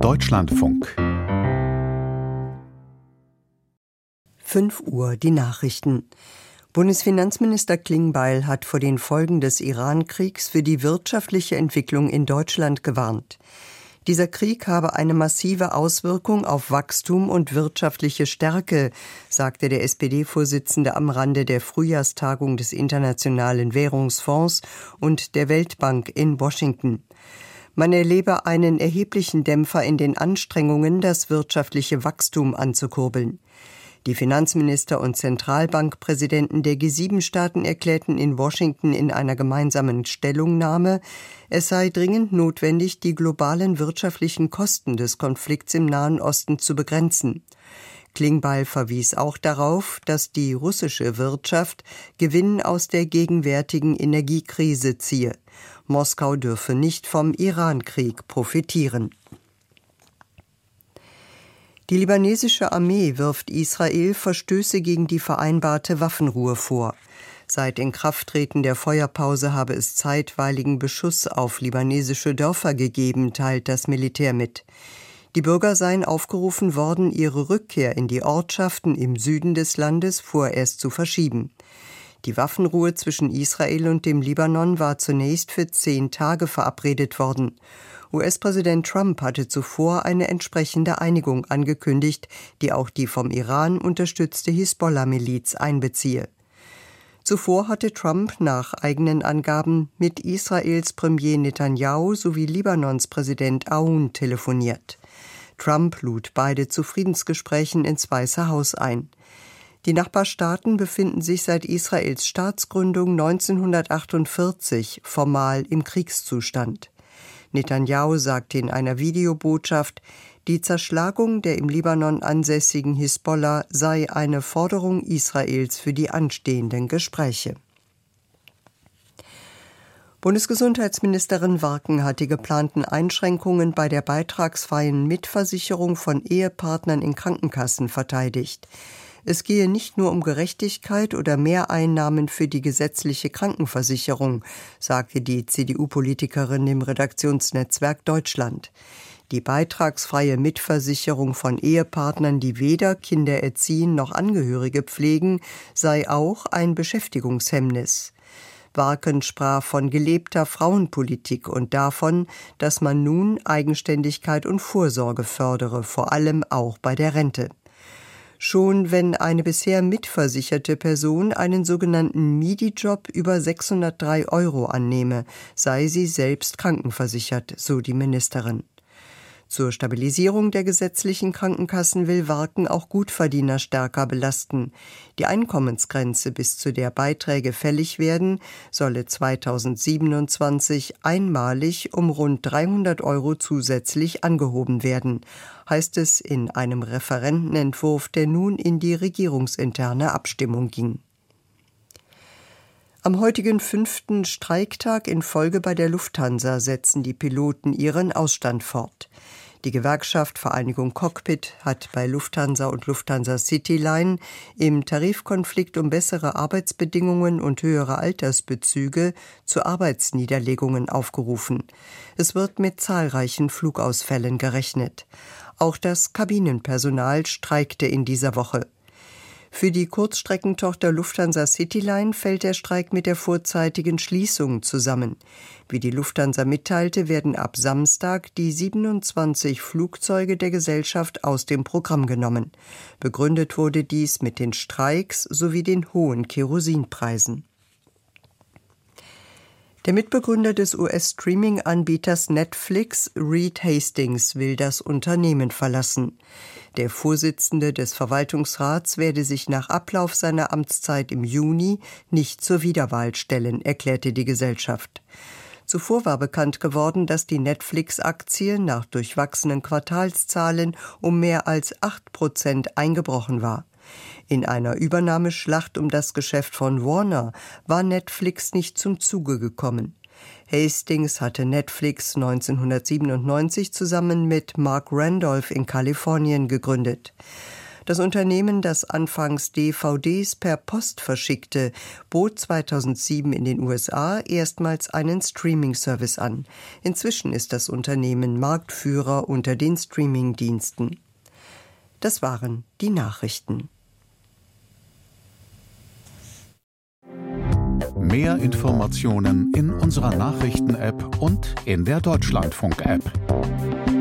Deutschlandfunk. 5 Uhr, die Nachrichten. Bundesfinanzminister Klingbeil hat vor den Folgen des Iran-Kriegs für die wirtschaftliche Entwicklung in Deutschland gewarnt. Dieser Krieg habe eine massive Auswirkung auf Wachstum und wirtschaftliche Stärke, sagte der SPD-Vorsitzende am Rande der Frühjahrstagung des Internationalen Währungsfonds und der Weltbank in Washington. Man erlebe einen erheblichen Dämpfer in den Anstrengungen, das wirtschaftliche Wachstum anzukurbeln. Die Finanzminister und Zentralbankpräsidenten der G7-Staaten erklärten in Washington in einer gemeinsamen Stellungnahme, es sei dringend notwendig, die globalen wirtschaftlichen Kosten des Konflikts im Nahen Osten zu begrenzen. Klingbeil verwies auch darauf, dass die russische Wirtschaft Gewinn aus der gegenwärtigen Energiekrise ziehe. Moskau dürfe nicht vom Iran-Krieg profitieren. Die libanesische Armee wirft Israel Verstöße gegen die vereinbarte Waffenruhe vor. Seit Inkrafttreten der Feuerpause habe es zeitweiligen Beschuss auf libanesische Dörfer gegeben, teilt das Militär mit. Die Bürger seien aufgerufen worden, ihre Rückkehr in die Ortschaften im Süden des Landes vorerst zu verschieben. Die Waffenruhe zwischen Israel und dem Libanon war zunächst für 10 Tage verabredet worden. US-Präsident Trump hatte zuvor eine entsprechende Einigung angekündigt, die auch die vom Iran unterstützte Hisbollah-Miliz einbeziehe. Zuvor hatte Trump nach eigenen Angaben mit Israels Premier Netanyahu sowie Libanons Präsident Aoun telefoniert. Trump lud beide zu Friedensgesprächen ins Weiße Haus ein. Die Nachbarstaaten befinden sich seit Israels Staatsgründung 1948 formal im Kriegszustand. Netanyahu sagte in einer Videobotschaft, die Zerschlagung der im Libanon ansässigen Hisbollah sei eine Forderung Israels für die anstehenden Gespräche. Bundesgesundheitsministerin Warken hat die geplanten Einschränkungen bei der beitragsfreien Mitversicherung von Ehepartnern in Krankenkassen verteidigt. Es gehe nicht nur um Gerechtigkeit oder Mehreinnahmen für die gesetzliche Krankenversicherung, sagte die CDU-Politikerin im Redaktionsnetzwerk Deutschland. Die beitragsfreie Mitversicherung von Ehepartnern, die weder Kinder erziehen noch Angehörige pflegen, sei auch ein Beschäftigungshemmnis. Warken sprach von gelebter Frauenpolitik und davon, dass man nun Eigenständigkeit und Vorsorge fördere, vor allem auch bei der Rente. Schon wenn eine bisher mitversicherte Person einen sogenannten Midi-Job über 603 € annehme, sei sie selbst krankenversichert, so die Ministerin. Zur Stabilisierung der gesetzlichen Krankenkassen will Warken auch Gutverdiener stärker belasten. Die Einkommensgrenze, bis zu der Beiträge fällig werden, solle 2027 einmalig um rund 300 € zusätzlich angehoben werden, heißt es in einem Referentenentwurf, der nun in die regierungsinterne Abstimmung ging. Am heutigen 5. Streiktag in Folge bei der Lufthansa setzen die Piloten ihren Ausstand fort. Die Gewerkschaft Vereinigung Cockpit hat bei Lufthansa und Lufthansa Cityline im Tarifkonflikt um bessere Arbeitsbedingungen und höhere Altersbezüge zu Arbeitsniederlegungen aufgerufen. Es wird mit zahlreichen Flugausfällen gerechnet. Auch das Kabinenpersonal streikte in dieser Woche. Für die Kurzstreckentochter Lufthansa Cityline fällt der Streik mit der vorzeitigen Schließung zusammen. Wie die Lufthansa mitteilte, werden ab Samstag die 27 Flugzeuge der Gesellschaft aus dem Programm genommen. Begründet wurde dies mit den Streiks sowie den hohen Kerosinpreisen. Der Mitbegründer des US-Streaming-Anbieters Netflix, Reed Hastings, will das Unternehmen verlassen. Der Vorsitzende des Verwaltungsrats werde sich nach Ablauf seiner Amtszeit im Juni nicht zur Wiederwahl stellen, erklärte die Gesellschaft. Zuvor war bekannt geworden, dass die Netflix-Aktie nach durchwachsenen Quartalszahlen um mehr als 8% eingebrochen war. In einer Übernahmeschlacht um das Geschäft von Warner war Netflix nicht zum Zuge gekommen. Hastings hatte Netflix 1997 zusammen mit Mark Randolph in Kalifornien gegründet. Das Unternehmen, das anfangs DVDs per Post verschickte, bot 2007 in den USA erstmals einen Streaming-Service an. Inzwischen ist das Unternehmen Marktführer unter den Streaming-Diensten. Das waren die Nachrichten. Mehr Informationen in unserer Nachrichten-App und in der Deutschlandfunk-App.